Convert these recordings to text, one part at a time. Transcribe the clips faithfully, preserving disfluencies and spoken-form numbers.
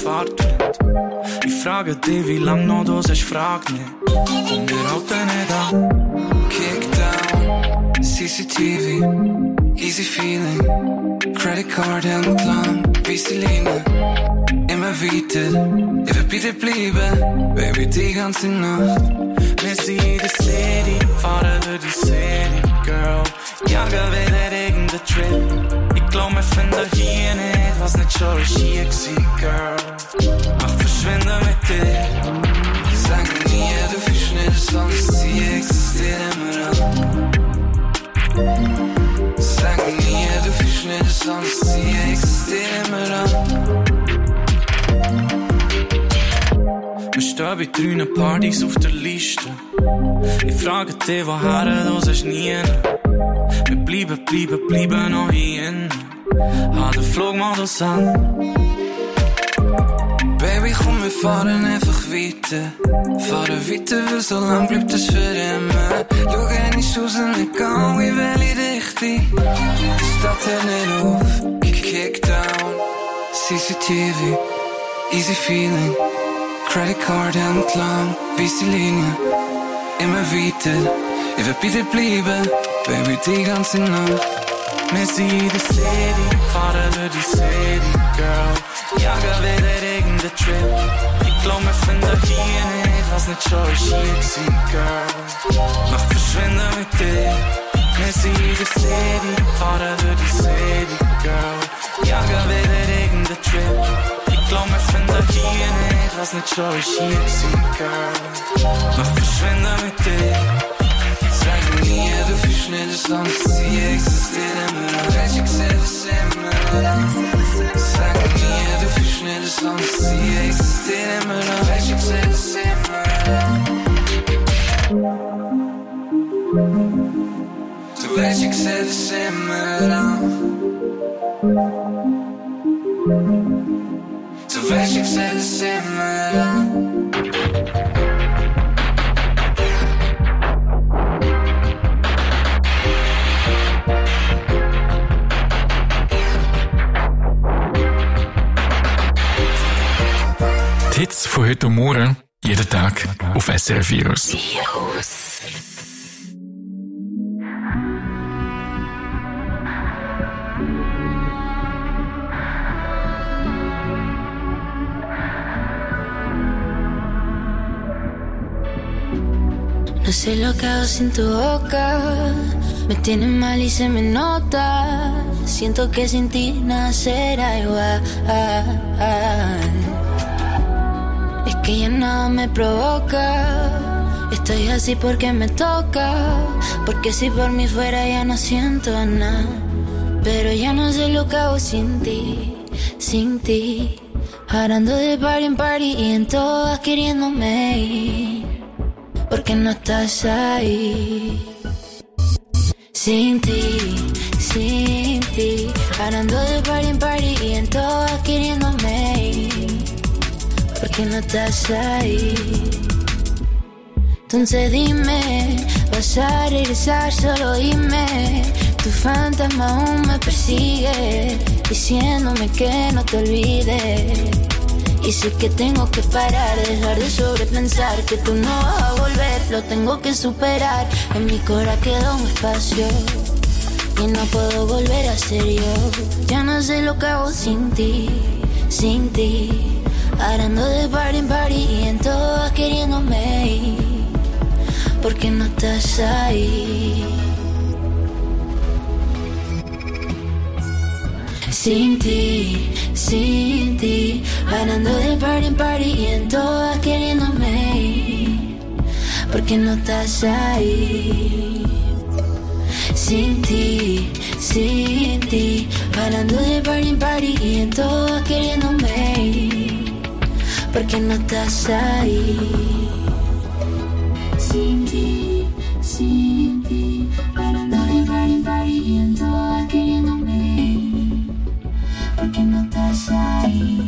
Fahrtwind. Ich frage dich, wie lang noch du sagst, frag nicht. Und wir halten nicht an. Kickdown, C C T V, easy feeling. Credit card hält lang, bis die Linie. Immer weiter, ich will bei dir bleiben, Baby, die ganze Nacht. Wir sind in der City, fahren durch die City, Girl. Jagen wieder irgendein Trip. Ich glaub, wir finden hier nicht, was nicht schon ist hier gewesen, Girl. Ach, verschwinde mit dir. Sag mir nie, du fühlst nicht, sonst sie existiert immer an. Sag mir nie, du fühlst nicht, sonst sie existiert immer an. Wir stehen bei drei Partys auf der Liste. Ich frage dich, woher du sagst nie. Wir bleiben, bleiben, bleiben noch hier innen. Ha den Flugmodus an. Baby, komm, wir fahren einfach weiter. Fahren weiter, weil so lang bleibt es für immer. Schau nicht raus und nicht gehen, wie welche Richtung. Die Stadt hört nicht auf. Kickdown, C C T V, easy feeling. Credit card hält lang, bis die Linie. Immer weiter, ich will bei dir bleiben, Baby, die ganze Nacht. Wir sind in der City, fahren durch die City, Girl. Jagen wieder irgendein Trip. Ich glaub, wir finden hier nicht, was nicht schon ist hier gewesen, Girl. Mach verschwinde mit dir. Wir sind in der City, fahren durch die City, Girl. Jagen wieder irgendein Trip. Ich glaub, wir finden hier nicht, was nicht schon ist hier gewesen, Girl. Mach verschwinde mit dir. Sag mir nie, du fühlst nicht, sonst sie existiert immer an. Weiß ich sehe das immer an. Sag mir nie, du fühlst nicht, sonst sie existiert immer an. Weiß ich sehe das immer an. Du weißt, ich sehe das immer an. Du weißt, ich sehe das immer an. Die Hits von heute und morgen, jeden Tag auf S R F Virus. No sé lo que hago sin tu boca, me tienes mal y se me nota. Siento que sin ti nada será igual. Es que ya nada me provoca. Estoy así porque me toca. Porque si por mí fuera ya no siento nada. Pero ya no sé lo que hago sin ti, sin ti. Parando de party en party y en todas queriéndome ir. Porque no estás ahí. Sin ti, sin ti. Parando de party en party y en todas queriéndome ir. Porque no estás ahí. Entonces dime, ¿vas a regresar? Solo dime. Tu fantasma aún me persigue, diciéndome que no te olvides. Y sé que tengo que parar, dejar de sobrepensar que tú no vas a volver, lo tengo que superar. En mi corazón queda un espacio y no puedo volver a ser yo. Ya no sé lo que hago sin ti, sin ti. Parando de party en party y en todas queriéndome ir. Porque no estás ahí. Sin ti, sin ti. Parando de party en party y en todas queriéndome ir. Porque no estás ahí. Sin ti, sin ti. Parando de party en party y en todas queriéndome ir. Porque no estás ahí. Sin ti, sin ti. Parando de party en party y en todas queriéndome ir. Porque no estás ahí.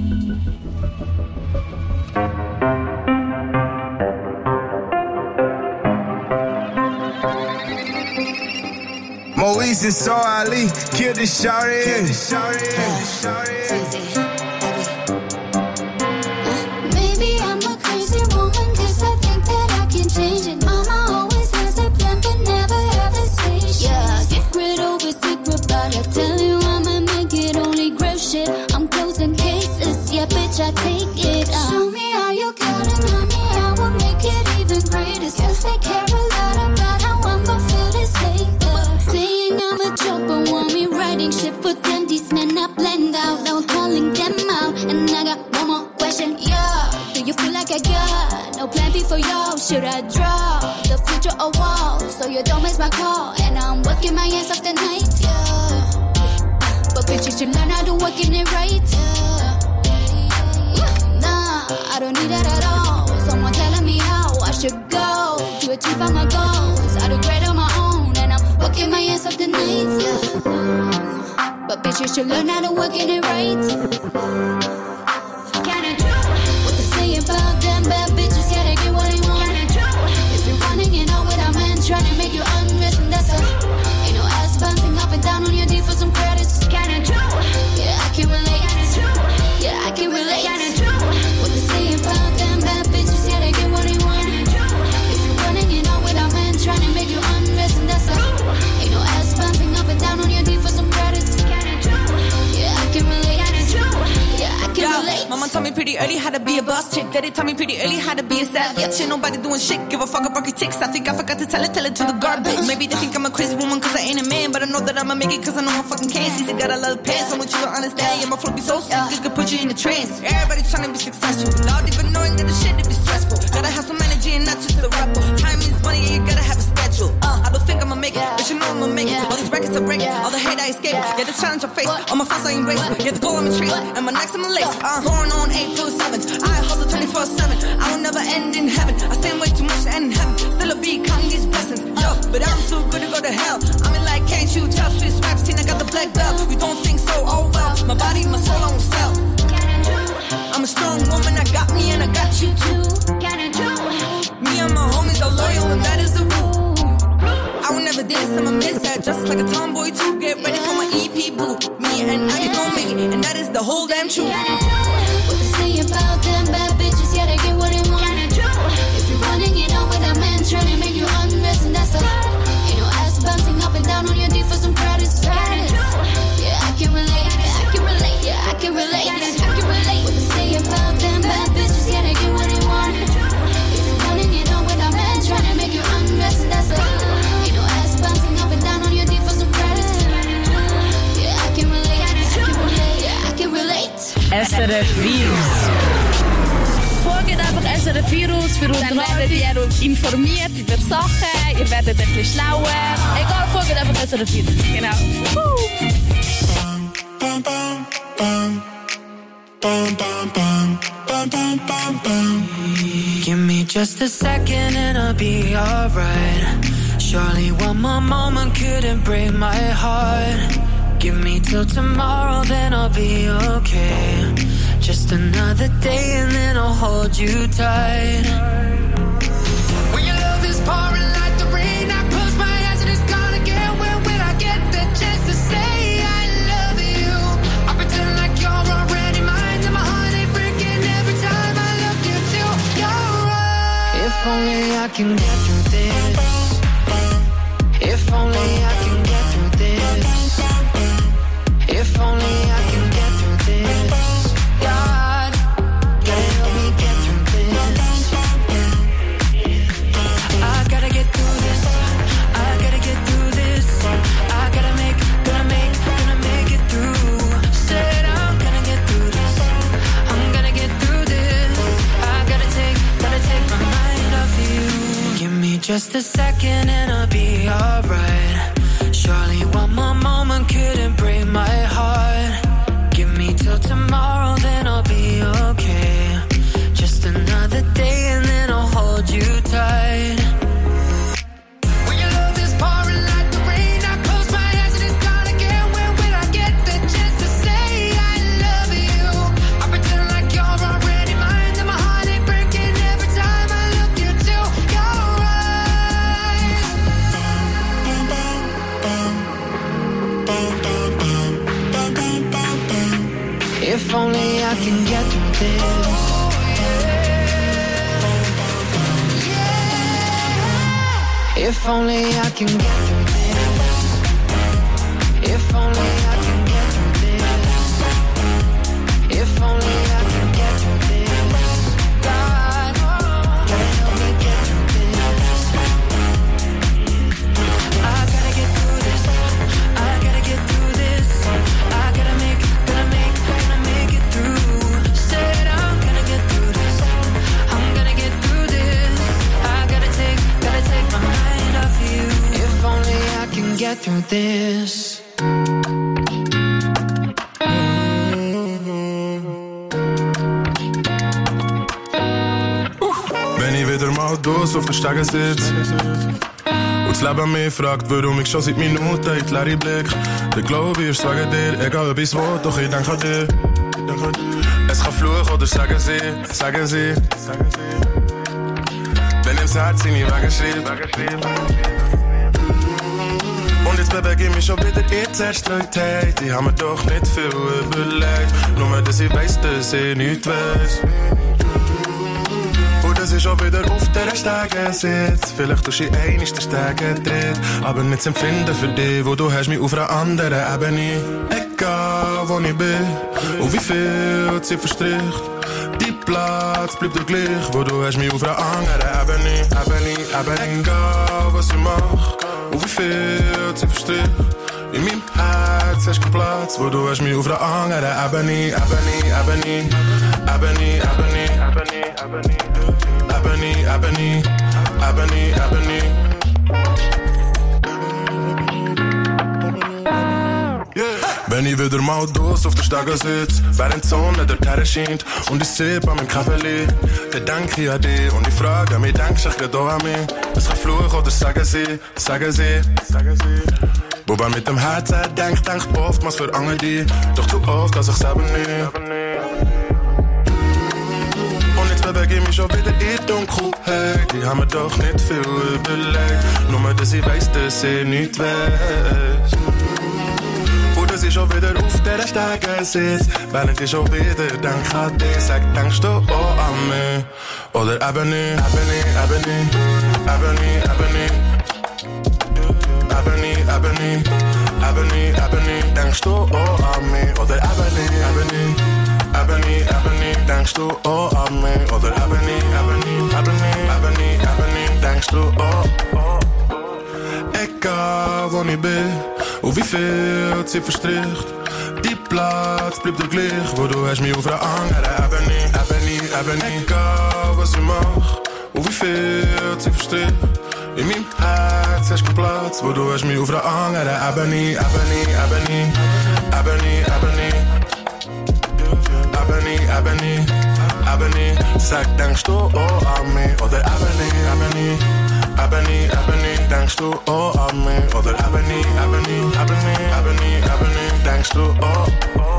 Moise and Saw Ali killed the shawty. watch I take it. Uh. Show me how you got it, mommy, I will make it even greater. Since they care a lot about how I'ma feel this later. Saying I'm a joke, but want me writing shit for them. These men I blend out, now I'm calling them out. And I got one more question, yeah. Do you feel like I got no plan B for y'all? Should I draw the future a wall so you don't miss my call? And I'm working my ass off the night, yeah. But bitch, you should learn how to work in it right, yeah. Nah, I don't need that at all. Someone telling me how I should go to achieve all my goals. I do great on my own, and I'm working my ass off the night, yeah. But bitch, you should learn how to work in it right. Can I do what they say about them bad bitches? Yeah, they get what they want. Can I do if you're running, you know what I meant. Trying to make you undress, and that's a ain't no ass bouncing up and down on your D for some credits. Can I do? Yeah, I can relate. Can I do? Yeah, I can relate. Can I do what they say about them bad bitches? Yeah, they get what they want. Can I do if you're running, you know what I meant. Trying to make you undress, and that's a ain't no ass bouncing up and down on your D for some credits. Can I do? Yeah, I can relate. Can I do? Yeah, I can Yo, relate. Mama told me pretty early how to be a boss chick. Daddy told me pretty early how to be a savage. Yeah, shit, nobody doing shit. Give a fuck about critics. I think I forgot to tell it, tell it to the garbage. Maybe they think I'm a crazy woman cause I ain't a man, but I know that I'ma make it cause I know I fucking can. She said got a lot of pants, I want you to understand. Yeah, my flow be so sick, it could put you in a trance. Everybody trying to be successful without even knowing that the shit it be stressful. Gotta have some energy and not just a rebel. Time is money and you gotta have a schedule. uh, I don't think I'ma make it, but you know I'ma make it. All these records I break, all the hate I escape. Yeah, the challenge I face, all my fans I embrace. Yeah, the goal I'm in trace, and my next I'm a lace. uh, Born on April seventh, I hustle twenty-four seven. I will never end in heaven, I stand way too much to end in heaven. Still a be counting these blessings, yo, but I'm too good to go to hell. I mean like, can't you tell? Swiss raps, teen, I got the black belt. You don't think so? Oh well, my body, my soul, I won't sell. I'm a strong woman, I got me and I got you too. Can I do? Me and my homies are loyal and that is the rule. I will never diss, I'ma miss that. Just like a tomboy too. Get ready for my E P boo. Me and I, you gon' make it, and that is the whole damn truth. What they say about them bad bitches? Yeah, they get what they want. Can I do? If you're running, you know what I meant. Trying to make you undress, and that's a ain't no ass bouncing up and down on your D for some credits. Yeah, I can relate. Yeah, I can relate. Yeah, I can relate. I can relate. What they say about them bad bitches? Yeah, they get what they want. If you're running, you know what I meant. Trying to make you undress, and that's a ain't no ass bouncing up and down on your D for some credits. Yeah, I can relate. I can relate. Yeah, I can relate. S R F Virus. Folgt einfach S R F Virus für dann werdet ihr informiert über Sachen, ihr werdet ein bisschen schlauer. Egal, folgt einfach S R F Virus. Genau. Bum, bum, bum. Bum, bum, bum. Bum, bum, bum, bum. Give me just a second and I'll be alright. Surely one more moment couldn't break my heart. Give me till tomorrow, then I'll be okay. Just another day and then I'll hold you tight. When your love is pouring like the rain, I close my eyes and it's gone again. When will I get the chance to say I love you? I pretend like you're already mine, and my heart ain't breaking every time I look into your eyes. If only I can get through this. If only I can get through this. If only I can get through this. God, gotta help me get through this. I gotta get through this. I gotta get through this. I gotta make, gonna make, gonna make it through. Said I'm gonna get through this. I'm gonna get through this. I gotta take, gotta take my mind off you. Give me just a second and I'll be alright. Surely one more moment couldn't break my heart. Give me till tomorrow, then I'll be okay. Just another day and then I'll hold you tight. When your love is pouring like the rain, I close my eyes and it's gone again. When will I get the chance to say I love you? I pretend like you're already mine, and my heart ain't breaking every time I look into your eyes. Bum, bum, bum. Bum, bum, bum. Bum, bum, bum, bum. If only I can get through this. If only I can get through this. If only I can get through this. If only I can get through this. Wenn ich wieder mal durch auf der Stege sitz und das Leben mich fragt, warum ich schon seit Minuten in die leere Blick, dann glaub ich, ich sage dir, egal ob ich's will, doch ich denk an dir. Es kann fluchen oder sagen sie, sagen sie, wenn im's Herz seine Wege schreibt. Und jetzt bewege ich mich schon wieder in die Zerstreutheit. Ich hab mir doch nicht viel überlegt, nur dass ich weiss, dass ich nichts weiss. Und es ist schon wieder auf der Stege sitzt. Vielleicht tust du in einmal den Stege dreht, aber nicht das Empfinden für dich, wo du hast mich auf einer anderen Ebene. Egal wo ich bin und wie viel Zeit verstricht, die Platz bleibt dir gleich, wo du hast mich auf einer anderen Ebene, Ebene, Ebene. Egal was ich mach und wie viel Zeit verstricht, in meinem Herz hast du Platz, wo du hast mich auf einer anderen Ebene, Ebene, Ebene, Ebene, Ebene, Ebene, Ebene, Ebene, Ebene, Ebene, Ebene. Wenn ich wieder mal durch auf der Stege sitz, während die Sonne dort scheint und ich sipp an meinem Kaffee, dann denk ich an dich und ich frage mich, denkst du gerade auch an mich? Es kann fluchen oder sagen sie, sagen sie, sagen sie. Wobei mit dem Herzen denkt, denkt oftmals für andere, doch zu oft, dass ich selber nicht. Und jetzt bewege ich mich schon wieder in die Dunkelheit. Ich hab mir doch nicht viel überlegt, nur dass ich weiss, dass ich nichts weiss. Und dass ich schon wieder auf der Stege sitz, während ich schon wieder denk an dich. Sag, denkst du auch an mich? Oder eben nicht, eben nicht, eben nicht, eben nicht, eben nicht. Eben nicht, eben nicht, eben nicht, eben nicht. Denkst du auch an mich? Oder eben nicht, eben nicht, eben nicht, eben nicht. Denkst du auch an mich? Oder eben nicht, eben nicht, eben nicht, eben nicht, eben nicht. Denkst du auch, oh. Egal wo ich bin und wie viel Zeit verstricht, die Platz bleibt dir gleich, wo du hast mich auf einer anderen Ebene, Ebene, Ebene. Egal was ich mach und wie viel Zeit verstricht, in meinem Herz hast du Platz, wo du hast mich auf einer anderen Ebene, Ebene, Ebene, Ebene, Ebene, Ebene, Ebene, Ebene. Sag, denkst du auch an mich? Oder Ebene, Ebene, Ebene, Ebene. Denkst du auch an mich? Oder Ebene, Ebene, Ebene, Ebene, Ebene. Denkst du auch, oh.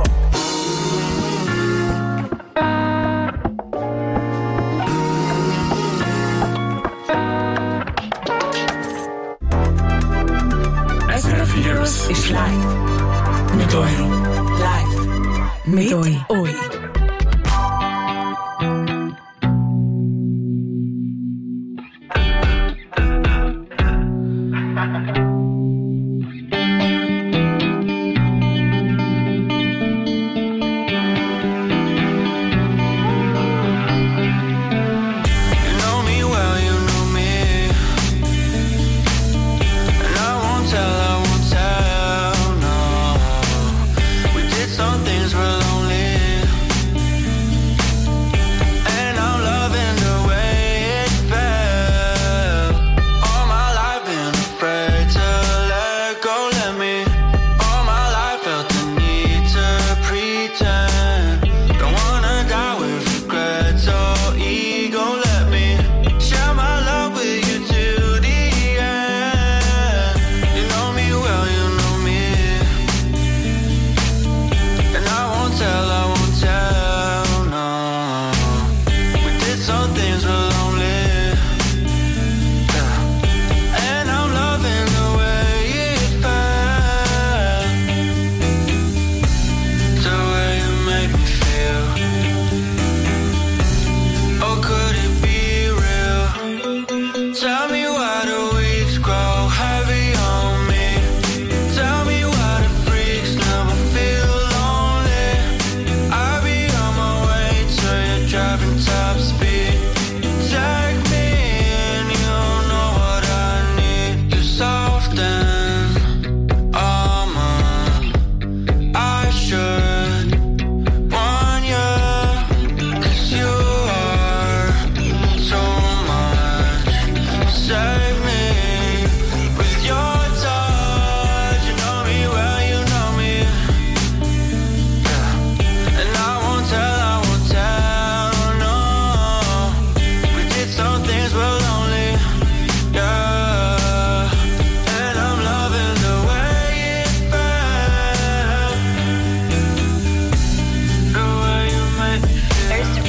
S R F Heroes ist live mit euch. Live mit euch. Some things were lonely.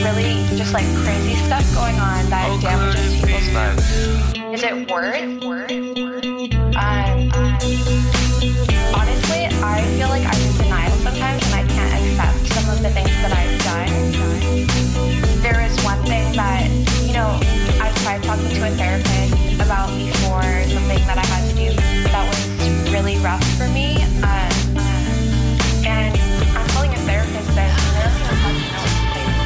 really just like crazy stuff going on that damages people's votes. Is it worth? Um, honestly, I feel like I'm in denial sometimes and I can't accept some of the things that I've done. There is one thing that, you know, I tried talking to a therapist about before, something that I had to do that was really rough for me. Um, and I'm telling a therapist that I don't even fucking know what to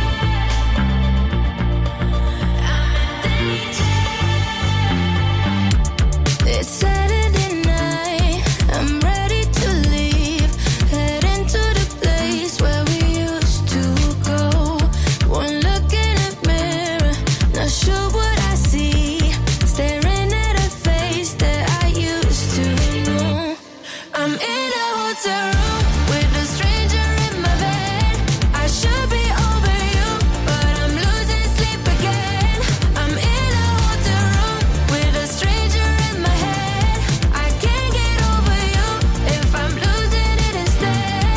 say. It's Saturday night, I'm ready to leave, heading to the place where we used to go. One look in the mirror, not sure what I see, staring at a face that I used to know. I'm in a hotel room with a stranger in my bed. I should be over you, but I'm losing sleep again. I'm in a hotel room with a stranger in my head. I can't get over you if I'm losing it instead.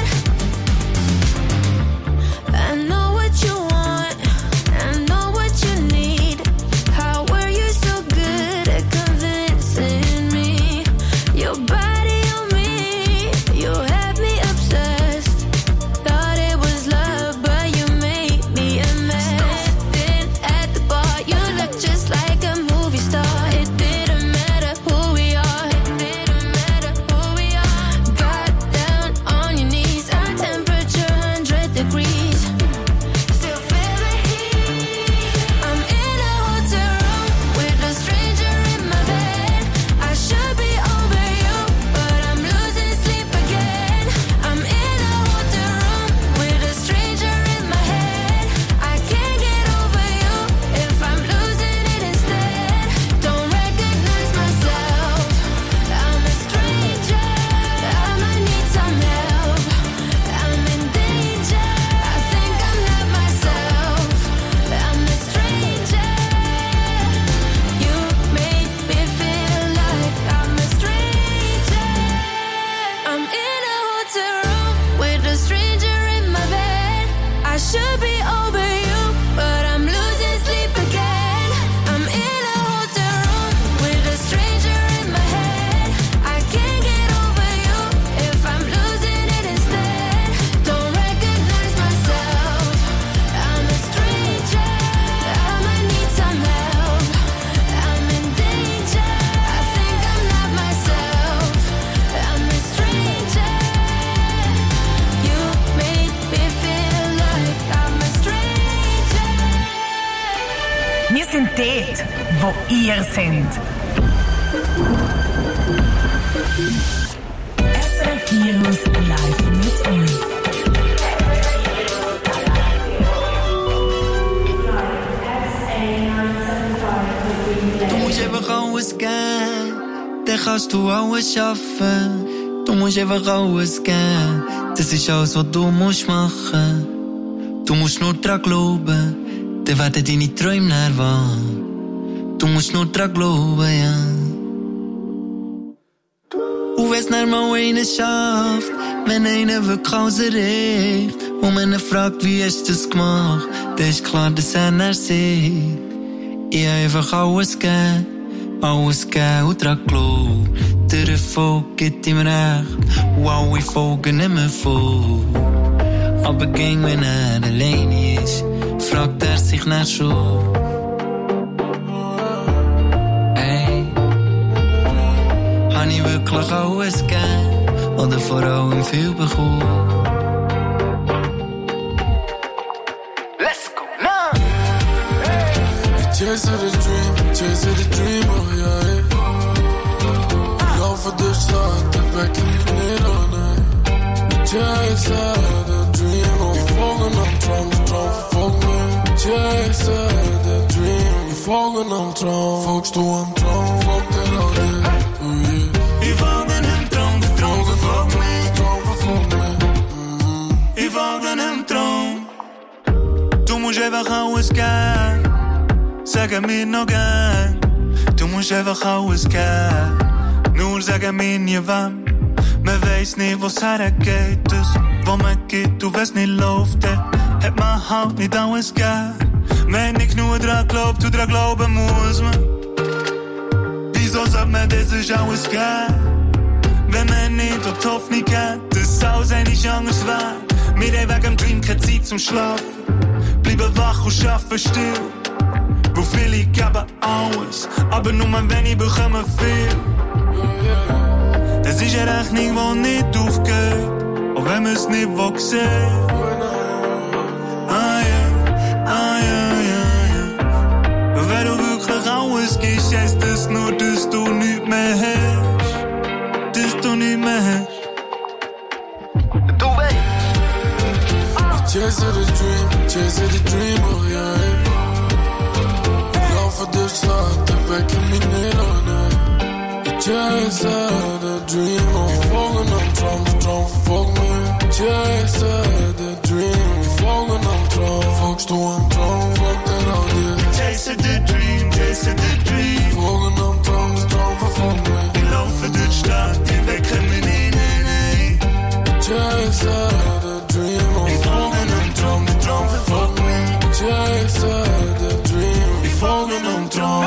I know what you want, I know what you need. How were you so good at convincing me? Your body on me, you had me obsessed. Thought it was love, but you made me a mess. Then at the bar, you looked just like a movie star. It didn't matter who we are, it didn't matter who we are. Got down on your knees, our temperature one hundred degrees. Still feel the heat. I'm in a hotel room with a stranger in my bed. I should be over you, but I'm losing sleep again. I'm in a hotel room with a stranger in my head. I can't get over you if I'm losing it instead. Don't recognize myself, I'm a stranger. I might need some help, I'm in danger. I think I'm not myself, I'm a stranger. You made me feel like I'm a stranger. I'm in a hotel room with a stranger in my bed. I should be over you, but I'm losing sleep again. I'm in a hotel room with a stranger in my head. I can't get over you if I'm losing it instead. Don't recognize myself, I'm a stranger. I might need some help, I'm in danger. I think I'm not myself, I'm a stranger. You made me feel like I'm a stranger. Wir sind dort, wo ihr seid. S R F Virus live mit euch. Du musst einfach alles geben, dann kannst du alles schaffen. Du musst einfach alles geben, das ist alles, was du musst machen. Du musst nur dran glauben, dann werden deine Träume näher wahr. Du musst nur dran glauben, ja. Und wenn's nicht mal einer schafft, wenn einer wirklich alles erreicht und man ihn fragt, wie hast du das gemacht, dann ist klar, dass er nicht sieht. Ich hab einfach alles gegeben, alles gegeben und dran glaubt. Der Erfolg gibt ihm recht und alle folgen nicht mehr voll. Aber ging, wenn er alleine ist, fragt er sich nicht schon. Hey, hab ich wirklich alles gegeben oder vor allem viel bekommen? Let's go now! Chase the dream, chase the dream, oh yeah. Lauf für dich, der Weg in die Nieder. Chase the dream, oh. Die Folgen am Traum, die Traum verfolgt mich. Chase the dream, die Folgen am Traum. Folgst du am Traum, folgt dir auch dir, oh yeah. Die Folgen am Traum, die Traum verfolgt mich. Die Traum verfolgt mich. Die Folgen am Traum. Du musst einfach alles geben. Sag mir noch gern, du musst einfach alles geben. Nur sag mir nie wann. Man weiss nicht, wo's hergeht. Das, wo man geht, du weißt nicht läuft. hat man halt nicht alles gegeben. Wenn ich nur dran glaubt, du dran glauben muss man. Wieso sollte man das ist alles geben? Wenn man nicht auf die Hoffnung hat, dass alles eigentlich anders wäre. Wir haben wegen dem Dream keine Zeit zum Schlafen. Bleiben wach und arbeiten still. Wo viele geben alles, aber nur wenig bekommen viel. Das ist eine Rechnung, die nicht aufgeht, auch wenn man es nicht sehen. Ah ja, ah ja, ja, ja. Und wenn du wirklich alles gibst, heisst das nur, dass du nichts mehr hast. Dass du nichts mehr hast. Du weißt. Chasing the dream, chasing the dream, oh yeah. Love for the shot, the vacuum in it on it. Chasing the dream, oh. Falling on drum, drum, fuck me. Chasing the dream, falling on drum, fuck's the one drum, fuck that all day. Chasing the dream, chasing the dream. Falling on drum, drum, fuck me. Love for the shot, the vacuum in it. Chasing the dream, oh. Falling on drum, drum, fuck me. Chasing the dream, falling on drum.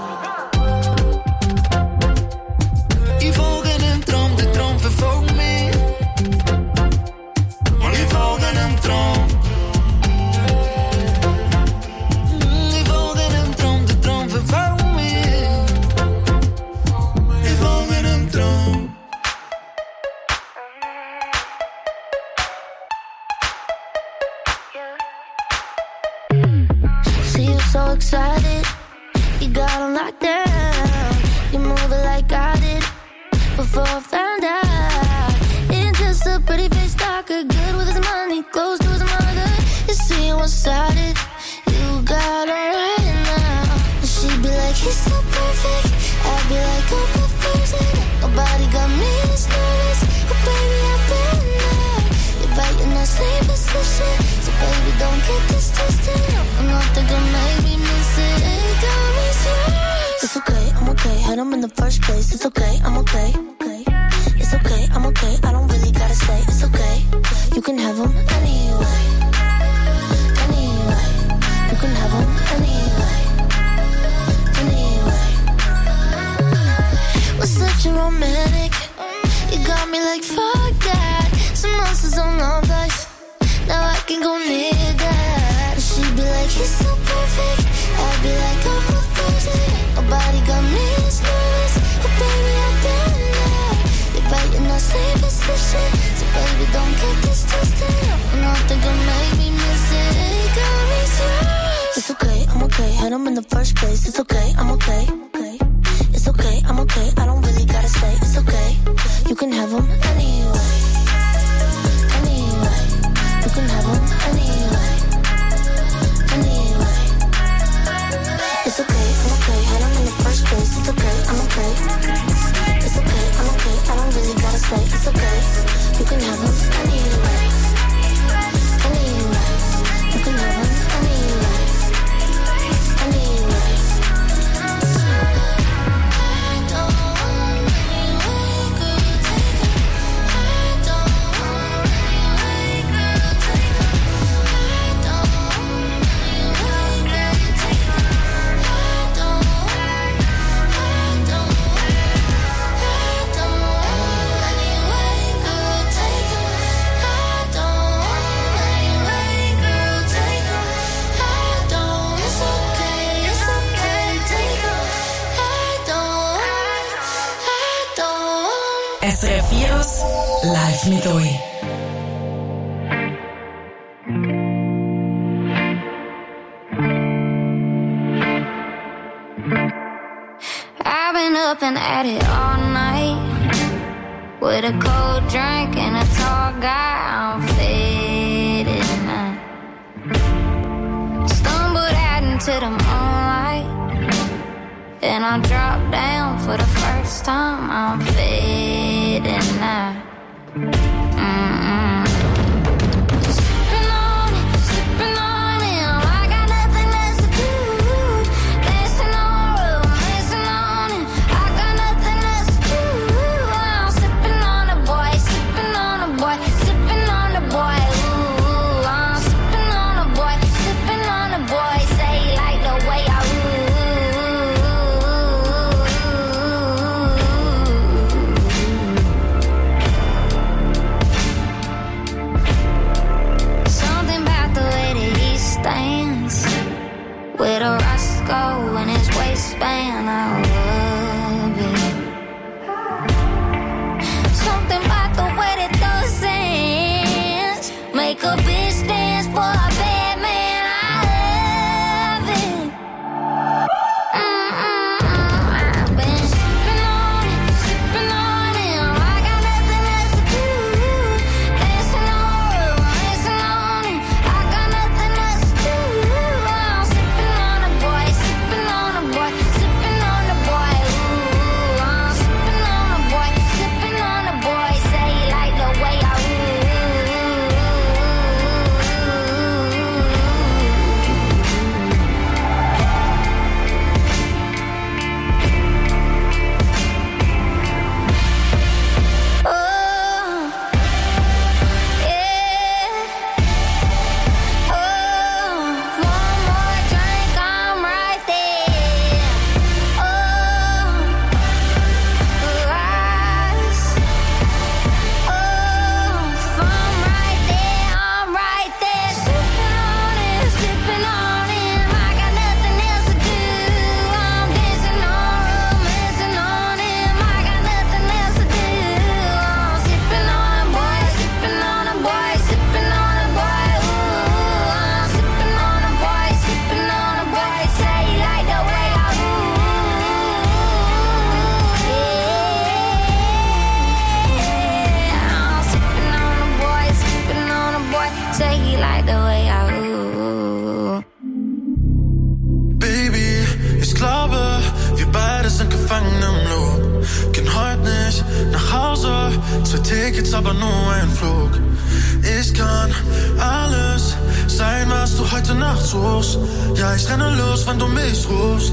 Ich folge dem Traum, der Traum verfolgt mich. Und ich folge dem Traum. Ich folge dem Traum, der Traum verfolgt mich. Ich folge dem Traum. See you so excited, you got on lockdown. You move it like I did before I found out. Ain't just a pretty face talker, good with his money, close to his mother. You see one-sided, you got on right now. And she'd be like, he's so perfect. I'd be like, oh, but person. Nobody got me this nervous, but baby, I've been there. You're right in that same position, so baby, don't get this twisted. I'm not gonna make me miss it, it got me serious. It's okay, I'm okay, had him in the first place. It's okay, I'm okay, okay. It's okay, I'm okay, I don't really gotta say. It's okay, you can have him anyway. Anyway, you can have him anyway. Anyway, we're such a romantic. You got me like fuck that. Some monsters on love dice. Now I can go near that. She'd be like, he's so perfect. I'd be like, I'm proposing. Nobody got me as nervous, but baby, I've been there. You're right in that same position, so baby, don't get this twisted. Nothing gonna make me miss it, it got me serious. It's okay, I'm okay, had him in the first place. It's okay, I'm okay, okay. It's okay, I'm okay, I don't really gotta say. It's okay, you can have him anyway. Anyway, you can have him anyway. Anyway, it's okay, I'm okay, had him in the first place. It's okay, I'm okay. It's okay, I'm okay, I don't really gotta say. It's okay, you can have him anyway. Anyway, you can have him anyway. Anyway. S R F Virus live mit euch. I've been up and at it all night with a cold drink and a tall guy. I'm faded now. Stumbled out into the moonlight and I dropped down for the first time. I'm faded now. Mm-mm. Sipping on it, sipping on it, I got nothing else to do. Dancing on romance on it, I got nothing else to do. I'm sipping on a boy, sipping on a boy, sipping on a boy. Ooh, I'm sipping on with a Roscoe in his waistband. I love it. Something about the way that those hands make a bitch dance for a bad man. I love it. Mm-mm-mm. I've been sipping on it, sipping on it. I got nothing else to do. Dancing on it, dancing on it. I got nothing else to do. I'm sipping on a boy, sipping on a boy, sipping on a boy. Ooh, I'm sipping on a boy, sipping on a boy. Say you like the way I ooh. Zwei Tickets, aber nur ein Flug. Ich kann alles sein, was du heute Nacht suchst. Ja, ich renne los, wenn du mich rufst.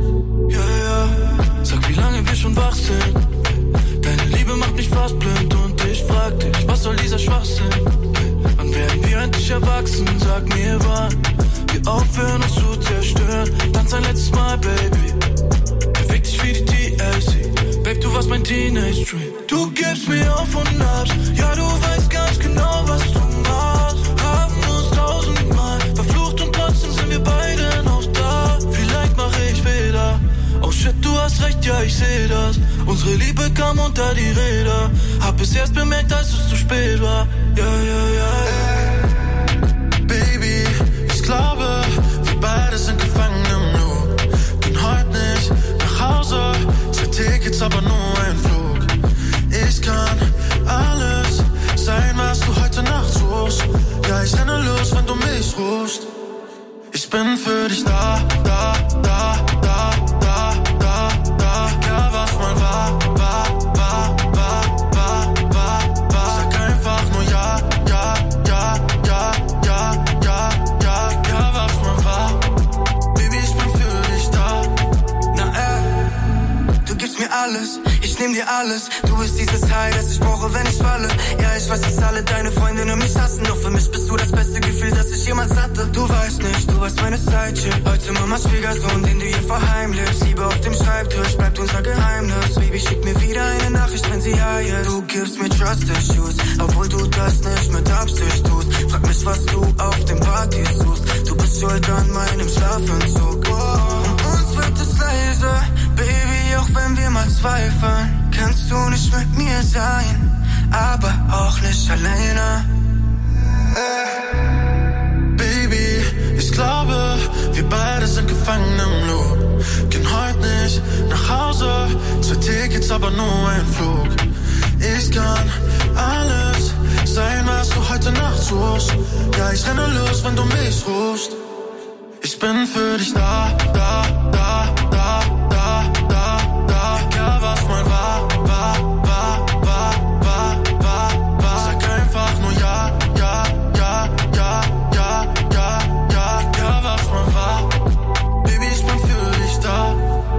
Ja, ja, sag, wie lange wir schon wach sind. Deine Liebe macht mich fast blind und ich frag dich, was soll dieser Schwachsinn? Wann werden wir endlich erwachsen? Sag mir wann wir aufhören uns zu zerstören. Tanz ein letztes Mal, Baby. Beweg dich wie die T L C. Babe, du warst mein Teenage-Dream. Du gibst mir auf und abs. Ja, du weißt ganz genau, was du machst. Haben uns tausendmal verflucht und trotzdem sind wir beide noch da. Vielleicht mache ich Fehler. Oh shit, du hast recht, ja, ich seh das. Unsere Liebe kam unter die Räder. Hab es erst bemerkt, als es zu spät war. Ja, ja, ja, ja. Baby, ich glaube, wir beide sind gefangen im Loop. Gehen heute nicht nach Hause. Zwei Tickets, aber nur ein Flug. Ich kann alles sein, was du heute Nacht suchst. Ja, ich renne los, wenn du mich rufst. Ich bin für dich da, da, da, da, da, da, da. Egal was mal war, war, war, war, war, war, war. Sag einfach nur ja, ja, ja, ja, ja, ja, ja. Egal was mal war, Baby, ich bin für dich da. Na äh, du gibst mir alles, ich nehm dir alles. Du bist dieses High, das ich brauche, wenn ich falle. Ja, ich weiß, dass alle deine Freundinnen mich hassen. Doch für mich bist du das beste Gefühl, das ich jemals hatte. Du weißt nicht, du warst meine Sidechick. Heute Mamas Schwiegersohn, den du hier verheimlichst. Liebe auf dem Schreibtisch, bleibt unser Geheimnis. Baby, schick mir wieder eine Nachricht, wenn sie ja ist. Du gibst mir Trust Issues, obwohl du das nicht mit Absicht tust. Frag mich, was du auf den Partys suchst. Du bist schuld an meinem Schlafentzug. Um uns wird es leise, Baby, auch wenn wir mal zweifeln. Kannst du nicht mit mir sein, aber auch nicht alleine. Äh. Baby, ich glaube, wir beide sind gefangen im Loop. Gehen heute nicht nach Hause. Zwei Tickets, aber nur ein Flug. Ich kann alles sein, was du heute Nacht suchst. Ja, ich renne los, wenn du mich rufst. Ich bin für dich da, da, da, da, da, da, da. Egal was mal war, war, war, war, war, war, war. Sag einfach nur ja, ja, ja, ja, ja, ja, ja. Egal was mal war, Baby, ich bin für dich da.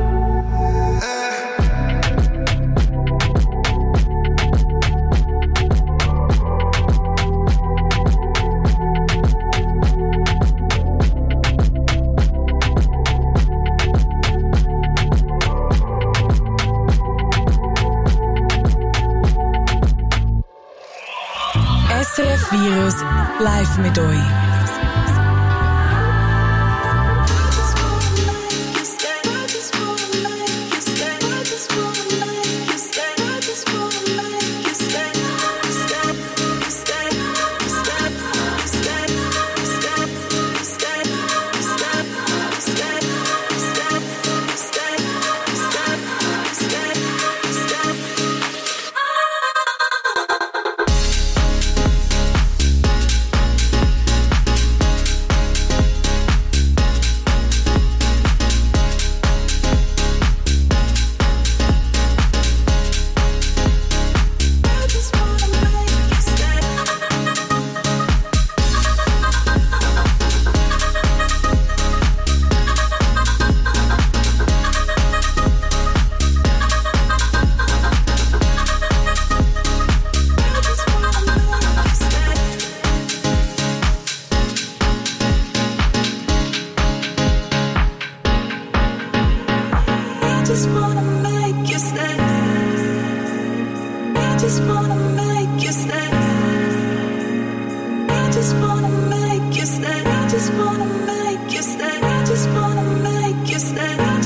S R F Virus live mit euch.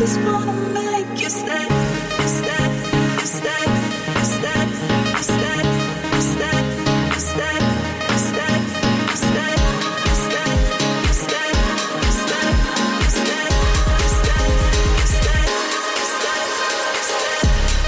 just wanna make you stay, you stay, you stay, you stay, you stay, you stay, you stay, you stay, you stay, you stay, you stay, you stay, you stay, you stay, you stay, you stay, you stay.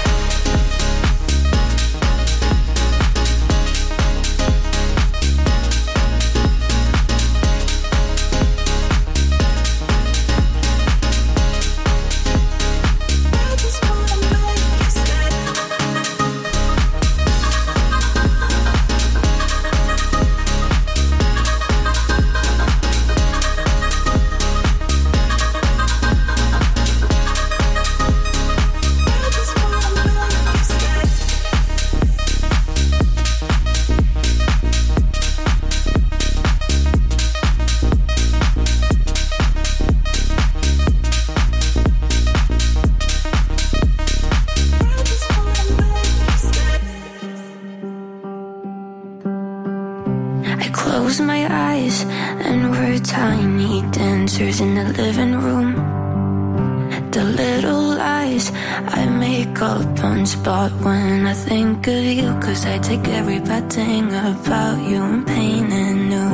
I close my eyes and we're tiny dancers in the living room. The little lies I make up on spot when I think of you, 'cause I take every bad thing about you and paint it new.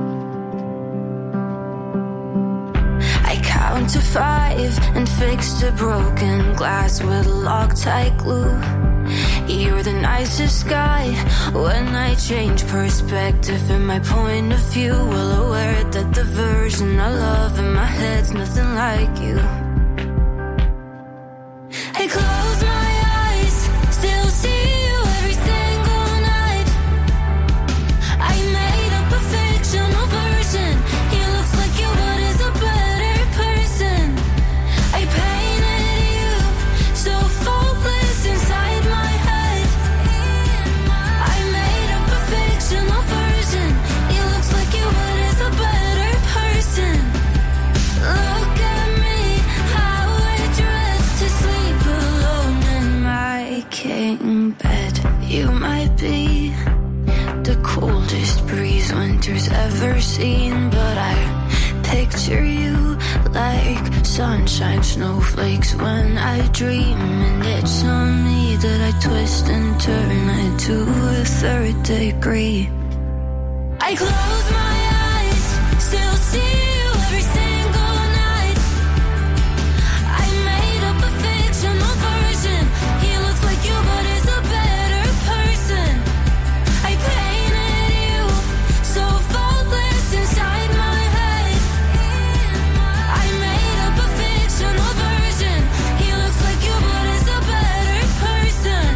I count to five and fix the broken glass with Loctite glue. You're the nicest guy when I change perspective in my point of view. Well aware that the version I love in my head's nothing like you. I close my eyes, still see you every single night. I made up a fictional version. He looks like you but is a better person. I painted you so faultless inside my head. I made up a fictional version. He looks like you but is a better person. Look at me, how I dread to sleep alone in my king bed. You might be the coldest breeze winter's ever seen, but I picture you like sunshine snowflakes when I dream. And it's on me that I twist and turn it to a third degree. I close my eyes, still see you every single night. I made up a fictional version. He looks like you but is a better person. I painted you so faultless inside my head. I made up a fictional version. He looks like you but is a better person.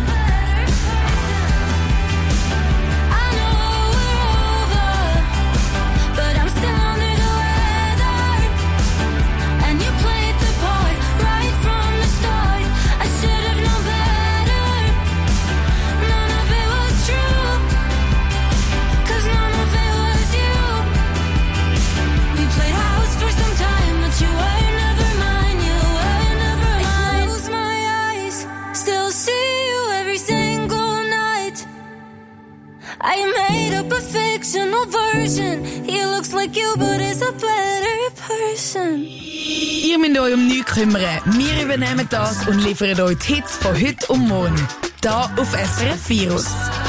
I know we're over, but I'm still under the weather. And you played the part right from the start. I should have known better. None of it was true, 'cause none of it was you. We played house for some time, but you were never mine. You were never mine. I close my eyes, still see you every single night. I made up a fictional version. He looks like you, but is a better person. Ihr müsst euch um nichts kümmern. Wir übernehmen das und liefern euch die Hits von heute und morgen. Da auf S R F Virus.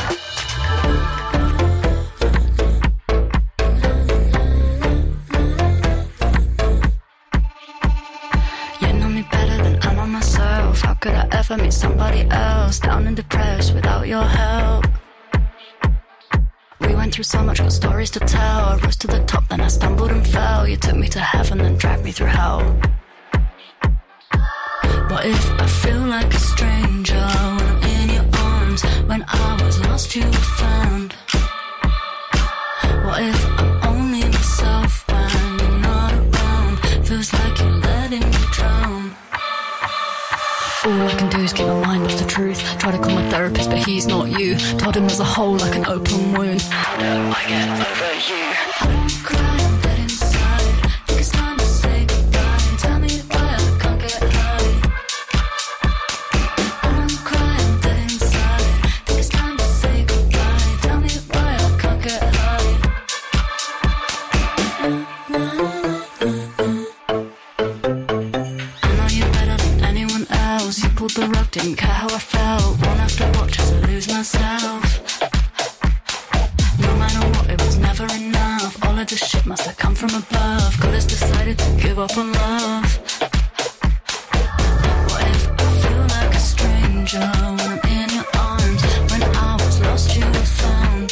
You know me better than I know myself. How could I ever meet somebody else? Down and depressed without your help. We went through so much, got stories to tell. I rose to the top, then I stumbled and fell. You took me to heaven, then dragged me through hell. What if I feel like a stranger when I'm in your arms? When I was lost, you were found. What if I'm only myself when you're not around? Feels like you're letting me drown. All I can do is keep my mind off the truth. Try to call my therapist, but he's not you. Told him there's a hole like an open wound. How do I get over you? I'm crying dead inside. Think it's time to say goodbye. Tell me why I can't get high. I'm crying dead inside. Think it's time to say goodbye. Tell me why I can't get high. I know you better pulled the rug, didn't care how I felt. One after watch as I lose myself. No matter what, it was never enough. All of this shit must have come from above. God has decided to give up on love. What if I feel like a stranger when I'm in your arms? When I was lost, you were found.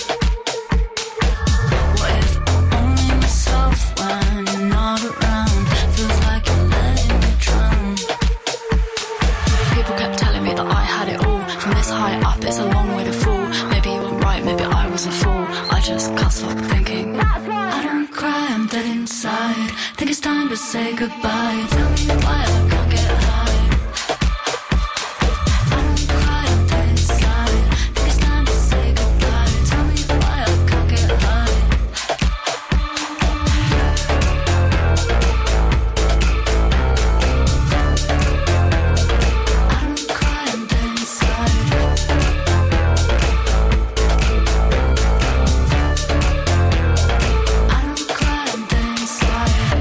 What if I'm only myself when you're not around? Feels like you're letting me drown. People kept telling me that I had it all. From this high up, it's a long way to fall. Maybe you weren't right, maybe I was a fool. I just can't stop thinking. I don't cry, I'm dead inside. Think it's time to say goodbye. Tell me why I can't get high. I don't cry, I'm dead inside. Think it's time to say goodbye. Tell me why I can't get high. I don't cry, I'm dead inside. I don't cry, I'm dead inside.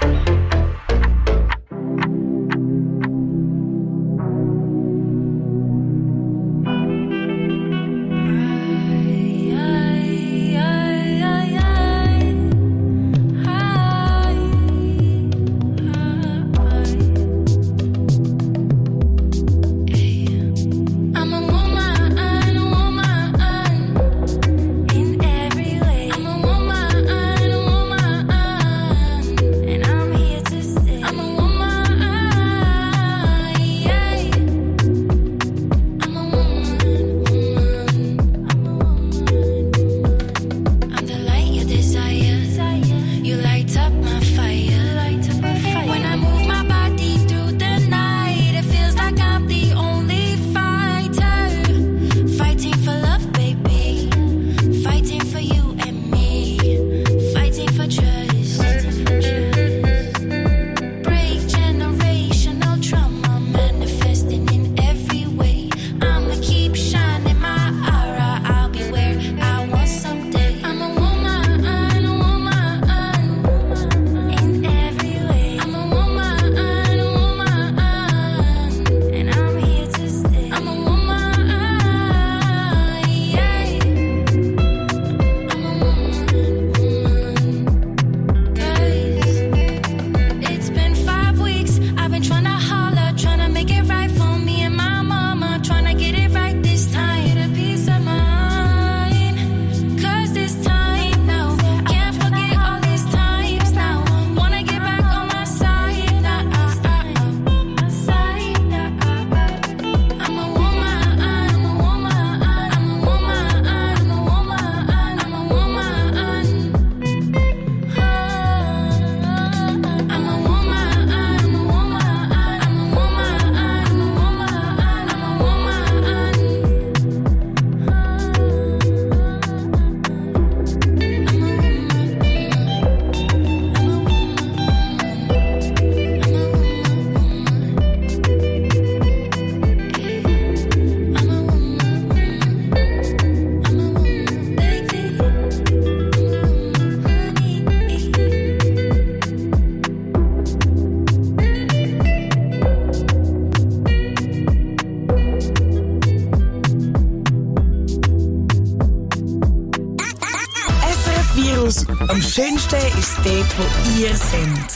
I'm a woman, a woman, in every way. I'm a woman, a woman, and I'm here to stay. I'm a woman, yeah. I'm a woman, woman. I'm a woman. I'm the light you desire. You light up my fire. When I move my body through the night, it feels like I'm the only fighter. Fighting for love, baby. Fighting for you and me. Fighting for trust. Break generational trauma, manifesting in every way. I'ma keep shining my aura. I'll be where I want someday. I'm a woman, a woman, in every way. I'm a woman, a woman, and I'm here to stay. I'm a woman, yeah. I'm a woman, woman. 'Cause it's been five weeks. I've been trying to holler, trying to make it right for me and my mama. Trying to get it right this time. Get a peace of mind. 'Cause this time now, I can't forget all these times now. Wanna get back on my side now. My side now. I'm a woman, I'm a woman, I'm a woman, I'm a woman, I'm a woman. I'm a woman, I'm a woman, I'm a woman, I'm a S R F Virus. Am schönsten ist dort, wo ihr seid.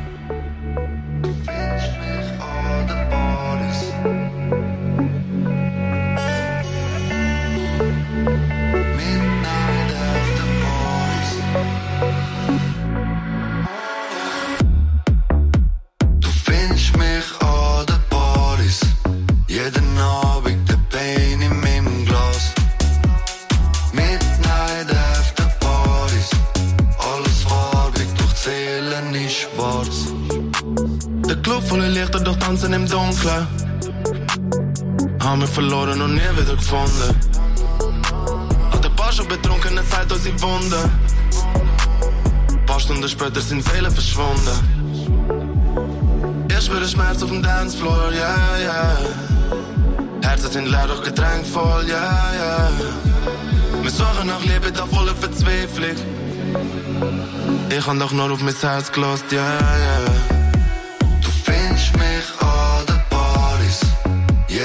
Du findest mich an den Partys. Jeden Abend der Pain in meinem Glas. Midnight after Parties. Alles farbig, doch die Seele nicht schwarz. Der Club voller Lichter, doch tanzen im Dunkeln. Haben wir verloren und nie wieder gefunden. An der Bar schon betrunken, Zeit aus die Wunde. Ein paar Stunden später sind Seelen verschwunden. Ich spüre Schmerz auf dem Dancefloor, ja, yeah, ja. Yeah. Herzen sind leer, doch Getränk voll, ja, yeah, ja. Yeah. Wir suchen nach Liebe, da voller Verzweiflung. Ich hab doch nur auf mein Herz gelost, ja, ja. Du findest mich an den Partys.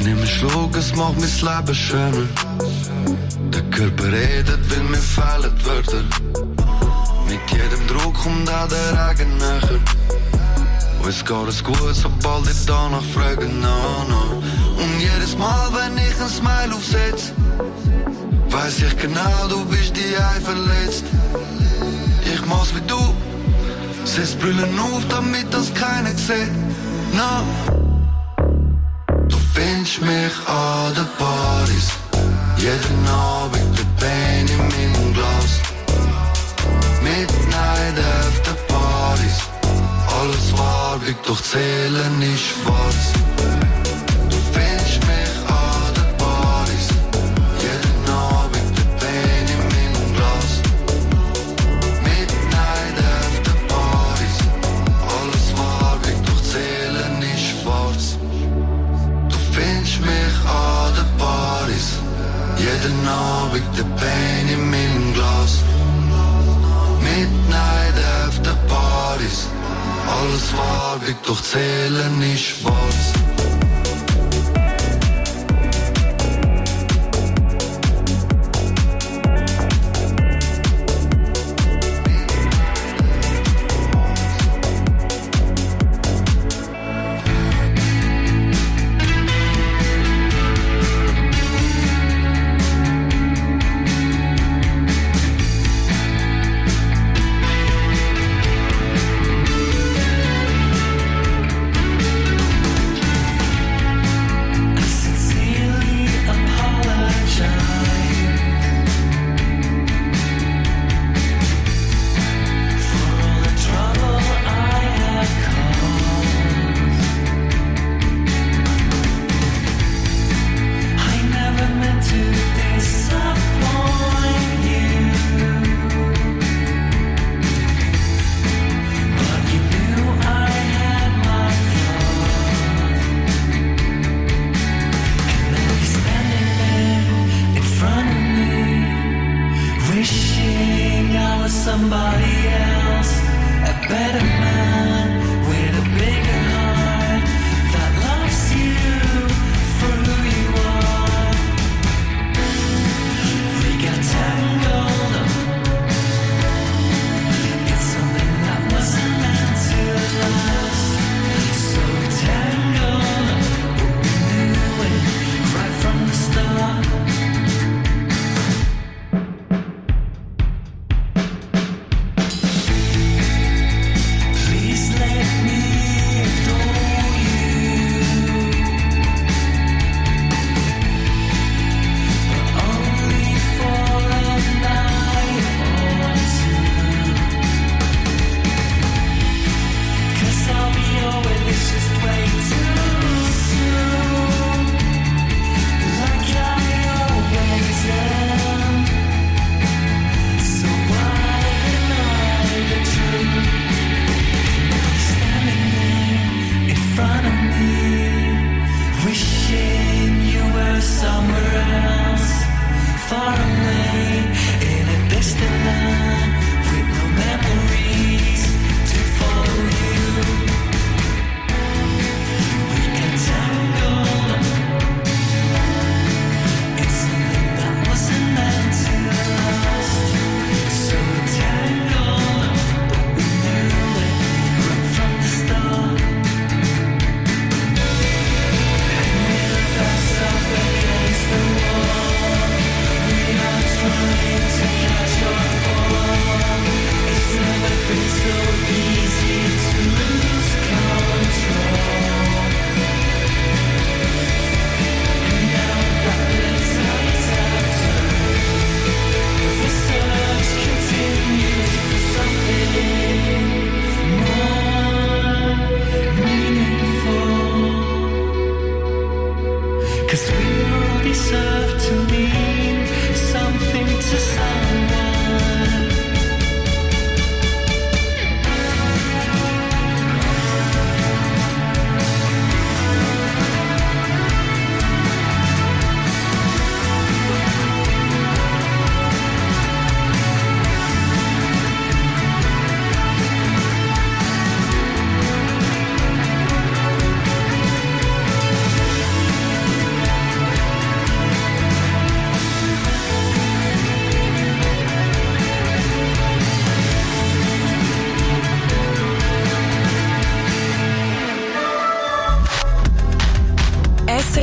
nimm einen Schluck, es macht mein Leben schöner. Der Körper redet, weil mir fehlen die Wörter. Mit jedem Druck kommt auch der Regen näher. Uns geht es gut, sobald ich danach frage, no, no. Und jedes Mal, wenn ich ein Smile aufsetz, weiss ich genau, du bist die ein verletzt. Ich mach's wie du, setz Brüllen auf, damit das keiner sieht. No. Du findest mich an den Partys, jeden Abend der Bein in meinem Glas. Midnight after Partys, alles farbig, doch Zählen ist schwarz. Du findest mich an den Partys, jeden Abend der Bein in meinem Glas. Midnight after Partys, alles farbig, doch Zählen ist schwarz. Du findest mich an den Partys, jeden Abend der Bein in meinem Glas. Midnight after Partys, alles farbig, doch Zählen ist schwarz.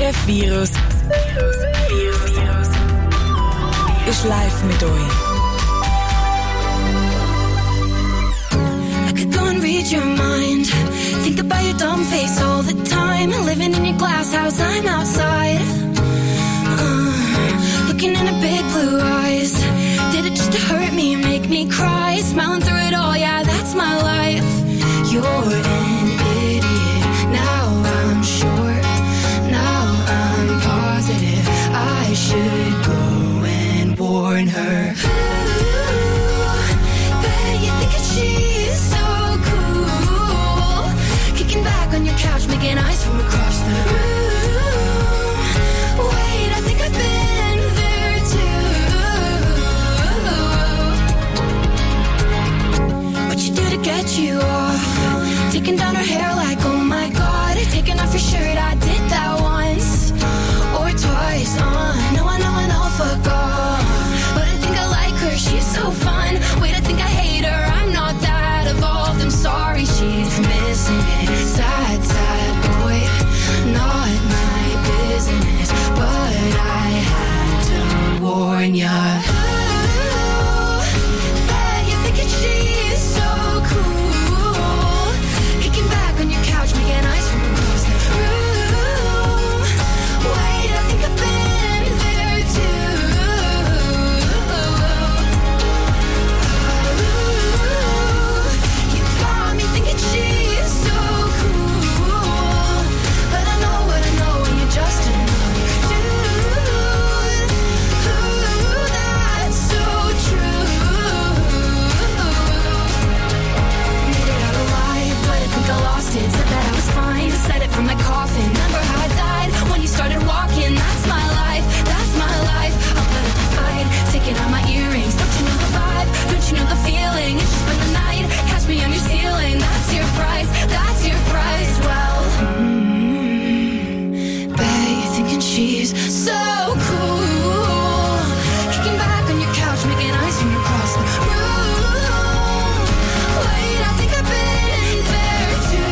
R F Virus ist live mit euch. I could go and read your mind. Think about your dumb face all the time. Living in your glass house, I'm outside. Uh, looking in her big blue eyes. Did it just to hurt me, make me cry? Smiling through it all, yeah, that's my life. You're an idiot. Now I'm sure. Now I'm positive. I should go and warn her. Ooh, bet you think that she's so cool. Kicking back on your couch, making eyes from across the room. Wait, I think I've been there too. What you do to get you off? Taking down her hair like, oh my god. Taking off your shirt, I did that once or twice. Uh, no, I know, I know, fuck off. But I think I like her, she's so fun. Wait, I think I hate her, I'm not that evolved. I'm sorry, she's missing it. Sad, sad boy, not my business. But I had to warn ya. Ooh, bet you're thinking she's so cool. Kicking back on your couch, making eyes from across the room. Wait, I think I've been there too. Ooh, you got me thinking she's so cool. But I know what I know when you're just another dude. Ooh, that's so true. Made it out alive, but I think I lost it. Said that I was fine, said it from my coffin. Remember how I died when you started walking? That's my life, that's my life. I'll put up a fight, taking out my earrings. Don't you know the vibe? Don't you know the feeling? It's just been the night, catch me on your ceiling. That's your price, that's your price. Well, mm, bet you're thinking she's so cool. Kicking back on your couch, making eyes from across the room. Wait, I think I've been there too.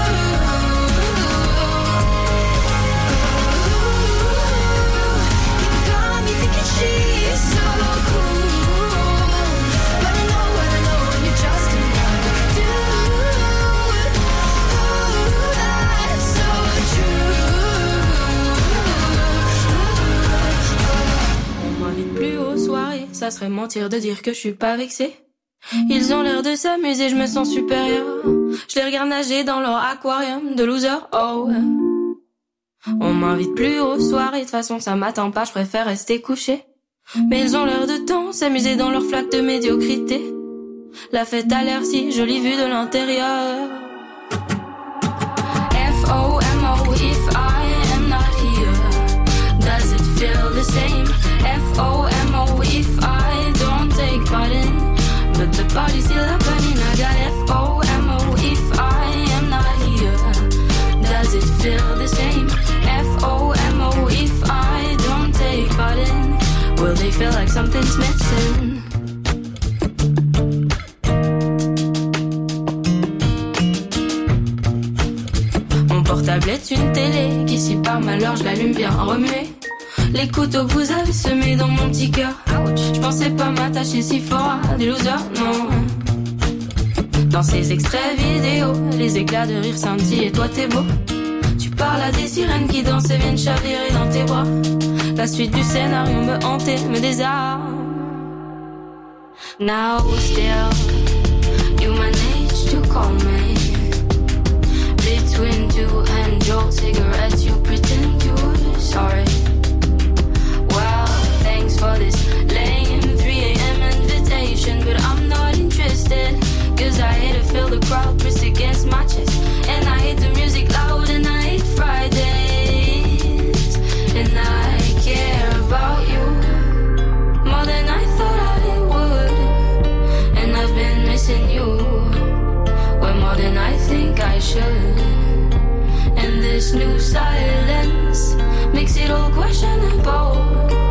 You got me thinking she's so cool. But I know what I know when you're just another dude. Oh, that's so true. On m'invite plus aux soirées, ça serait mentir de dire que je suis pas vexée. Ils ont l'air de s'amuser, je me sens supérieure. Je les regarde nager dans leur aquarium de loser, oh. On m'invite plus aux soirées, de toute façon ça m'attend pas, je préfère rester couché. Mais ils ont l'air de tant s'amuser dans leur flaque de médiocrité. La fête a l'air si jolie vue de l'intérieur. F O M O, if I am not here, does it feel the same? F O M O, if I don't take part in, but the party's still happening. I got F O M O, if I am not here, does it feel the same? F O M O, if I don't take part in, will they feel like something's missing? Mon portable est une télé qui si par malheur je l'allume bien remuer. Les couteaux que vous avez semés dans mon petit cœur. Je pensais pas m'attacher si fort à des losers, non. Dans ces extraits vidéo, les éclats de rire scintillent et toi t'es beau. Tu parles à des sirènes qui dansent et viennent chavirer dans tes bras. La suite du scénario me hantait, me désarme. Now still, you manage to call me. Between two and your cigarettes, you pretend you're sorry. Well, thanks for this lame three a.m. invitation, but I'm not interested. Cause I hate to feel the crowd press against my chest, and I hate the music loud, and I hate Fridays, and I care about you more than I thought I would, and I've been missing you way more than I think I should. And this new silence makes it all questionable.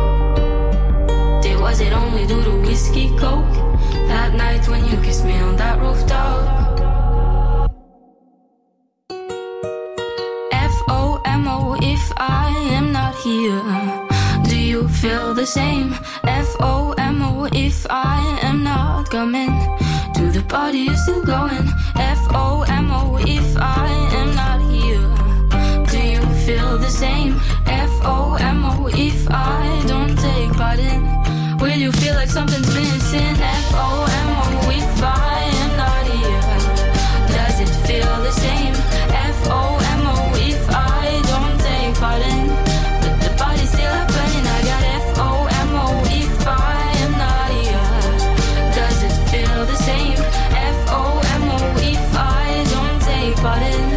Was it only due to whiskey coke that night when you kissed me on that rooftop? F O M O, if if I am not here? Do you feel the same? F O M O if I am not coming to the party, you're still going. F O M O if I am not here. Do you feel the same? F O M O if I don't take part in. Will you feel like something's missing? F O M O if I am not here. Does it feel the same? F O M O if I don't take part in. But the party's still happening. I got F O M O if I am not here. Does it feel the same? F O M O if I don't take part in.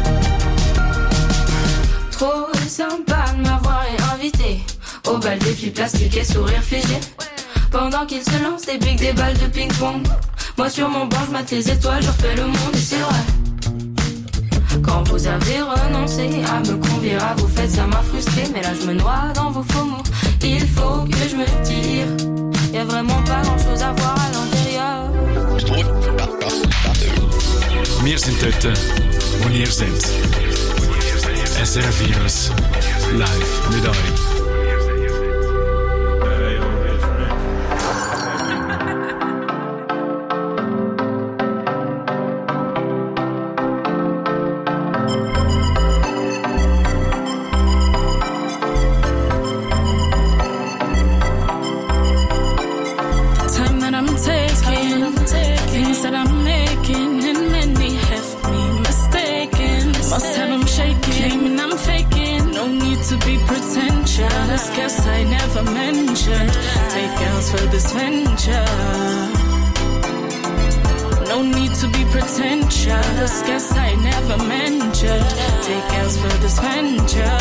Trop sympa de m'avoir invité au bal des filles plastiques et sourire figé. Pendant qu'ils se lancent des briques, des balles de ping-pong. Moi sur mon banc, je mate les étoiles, je refais le monde et c'est vrai. Quand vous avez renoncé à me convier à vous faites, ça m'a frustré. Mais là je me noie dans vos faux mots. Il faut que je me tire. Y'a vraiment pas grand chose à voir à l'intérieur. Wir sind dort, wo ihr seid. S R F Virus live mit euch. Guess I never mentioned take girls for this venture. No need to be pretentious. Guess I never mentioned take girls for this venture.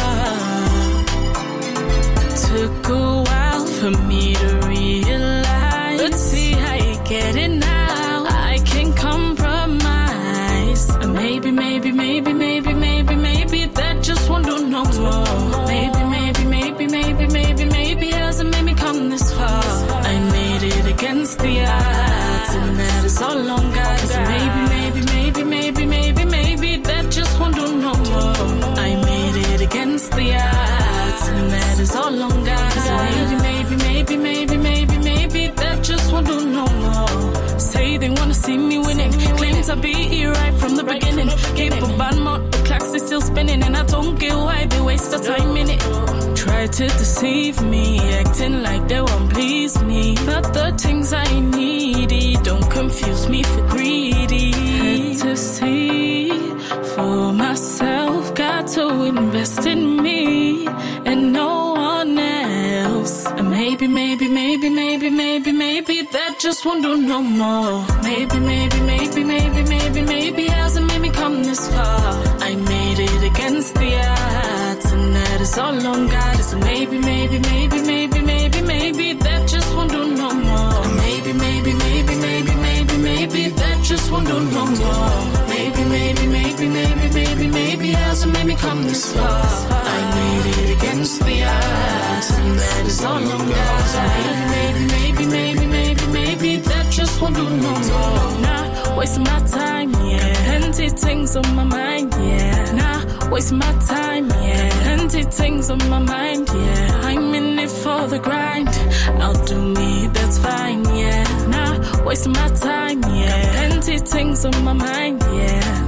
Took a while for me to realize. Let's see how you get it now. I can compromise. Maybe, maybe, maybe, maybe, maybe, maybe that just won't do no more. Maybe, maybe, maybe, maybe, maybe, maybe hasn't made me come this far. I made it against the odds, and that is all on God. So maybe, maybe, maybe, maybe, maybe, maybe that just won't do no more. I made it against the odds, and that is all on God. So maybe, maybe, maybe, maybe, maybe, maybe that just won't do no more. Say they wanna see me winning, claim to be here right from the beginning. Gave up a bad mouth, the clocks is still spinning, and I don't get why they waste their time in it. Try to deceive me, acting like they won't please me. But the things I needy don't confuse me for greedy. Had to see for myself, got to invest in me and no one else. And maybe, maybe, maybe, maybe, maybe, maybe that just won't do no more. Maybe, maybe, maybe, maybe, maybe, maybe hasn't made me come this far. I made it against the odds, and that is all on God. So maybe, maybe, maybe, maybe, maybe, maybe that just won't do no more. Maybe, maybe, maybe, maybe, maybe, maybe that just won't do no more. Maybe, maybe, maybe, maybe, maybe, maybe hasn't made me come this far. I made it against the odds, and that is all on God. So maybe, maybe, maybe, maybe, maybe that just won't do no more. Nah, wasting my time, yeah. Plenty things on my mind, yeah. Nah, wasting my time, yeah. Plenty things on my mind, yeah. I'm in it for the grind. I'll do me, that's fine, yeah. Nah, wasting my time, yeah. Plenty things on my mind, yeah.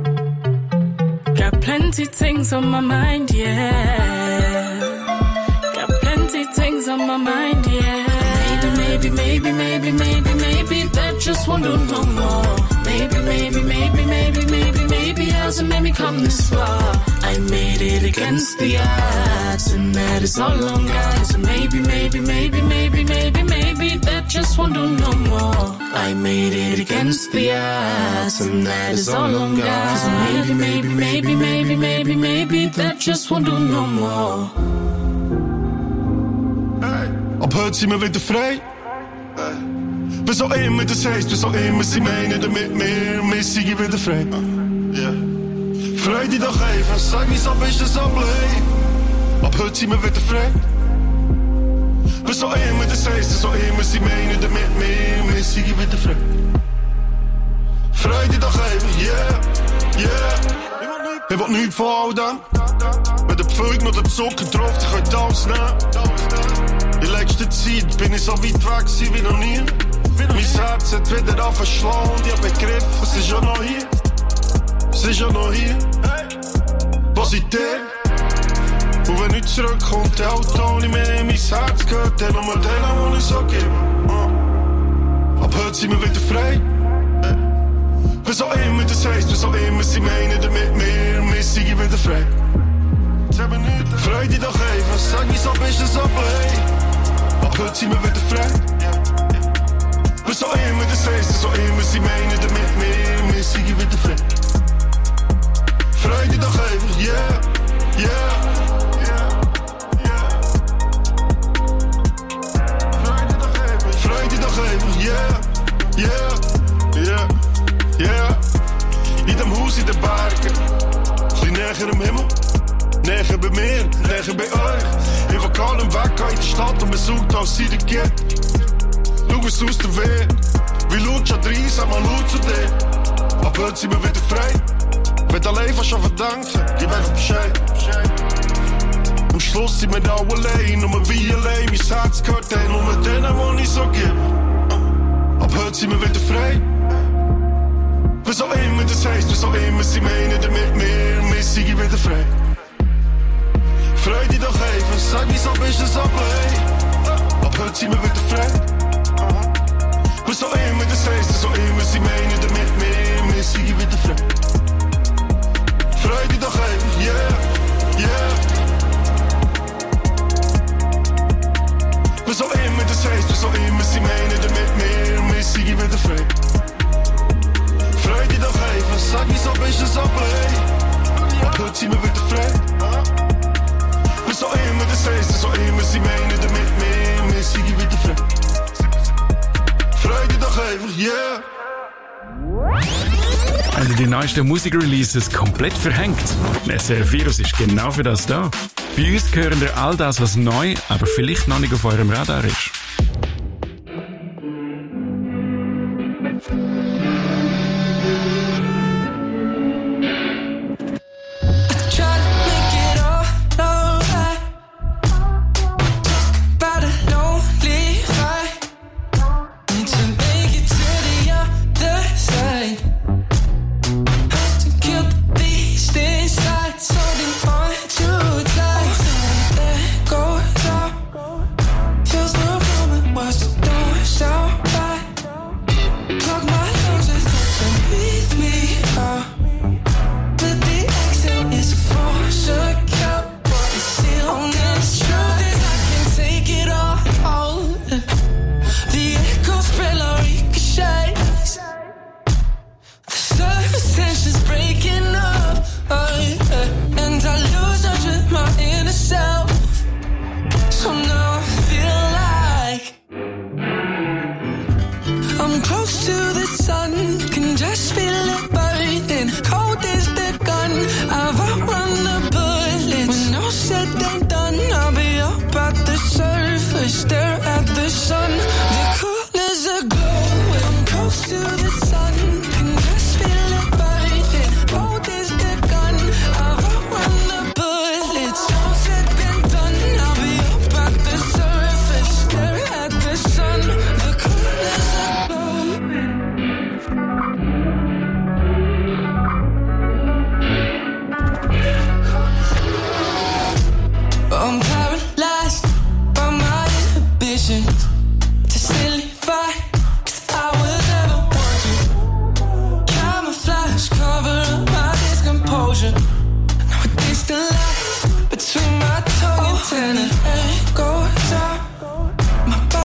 Got plenty things on my mind, yeah. Got plenty things on my mind, yeah. Maybe, maybe, maybe, maybe, maybe that just won't do no more. Maybe, maybe, maybe, maybe, maybe, maybe hasn't made me come this far. I made it against the odds, and that is all on God. So maybe, maybe, maybe, maybe, maybe, maybe that just won't do no more. I made it against the odds, and that is all on God. So maybe, maybe, maybe, maybe, maybe, maybe that just won't do no more. Ab heute sind wir wieder frei. Was auch immer das heisst, was auch immer sie meinen damit mir, wir sind wieder frei. Yeah. Freu dich doch einfach, sag nicht so, bist du so blöd. Ab heute sind wir wieder frei. Was auch immer das heisst, was auch immer sie meinen damit mir, wir sind wieder frei. Freu dich doch einfach, yeah, yeah. Ich will nichts von all dem. Wenn der Pflug Zucker drauf, die könnt alles nehmen. In letzter Zeit bin ich so weit weg gewesen wie noch nie. Mein Herz hat wieder angefangen zu schlagen und ich hab begriffen, es ist ja noch hier. Es ist ja noch hier. Positiv. Und wenn ich zurückkomme, der Auto nicht mehr in mein Herz gehört, dann nur denen, die ich so gebe. Ab heute sind wir wieder frei. Was auch immer das heisst, was auch immer sie meinen damit mir, wir sind wieder frei. Freu dich doch einfach, sag wieso bist du so blöd. Ab heute sind wir wieder frei. Was auch immer das heisst, was auch immer sie meinen damit mir, wir sind wieder frei. Freu dich doch einfach, yeah, yeah. Yeah, yeah, yeah, yeah. In dem Haus in den Bergen, bisschen näher am Himmel, näher bei mir, näher bei euch. Ich will gar nicht weg in die Stadt und man sucht, als sie dir geht. Schau es aus der Wehr, wie laut schon rein, sag mal laut zu dir. Ab heute sind wir wieder frei. Wenn du allein fast schon verdanken, gib einfach Bescheid. Am Schluss sind wir da allein, nur wie allein, mein Herz gehört denen, nur denen, die ich so gebe. Ab heute sind wir wieder frei. Was auch immer das heisst, was auch immer sie meinen damit mir, wir sind wieder frei. Freu dich doch einfach, sag wieso bist du so blöd. Ab heute sind wir wieder frei. Was auch immer das heisst, was auch immer sie meinen damit mir, wir sind wieder frei. Freu dich doch einfach, yeah, yeah. Was auch immer das heisst, was auch immer sie meinen damit mir, wir sind wieder frei. Freu dich doch einfach, sag wieso bist du so blöd. Ab heute sind wir wieder frei. Was auch immer das heisst, was auch immer sie meinen damit mir, wir sind wieder frei. Freu dich doch einfach, yeah. Wenn ihr die neuesten Musikreleases komplett verhängt, S R F Virus ist genau für das da. Bei uns hören ihr all das, was neu, aber vielleicht noch nicht auf eurem Radar ist. Cold is the gun, I've outrun the bullets. When all said and done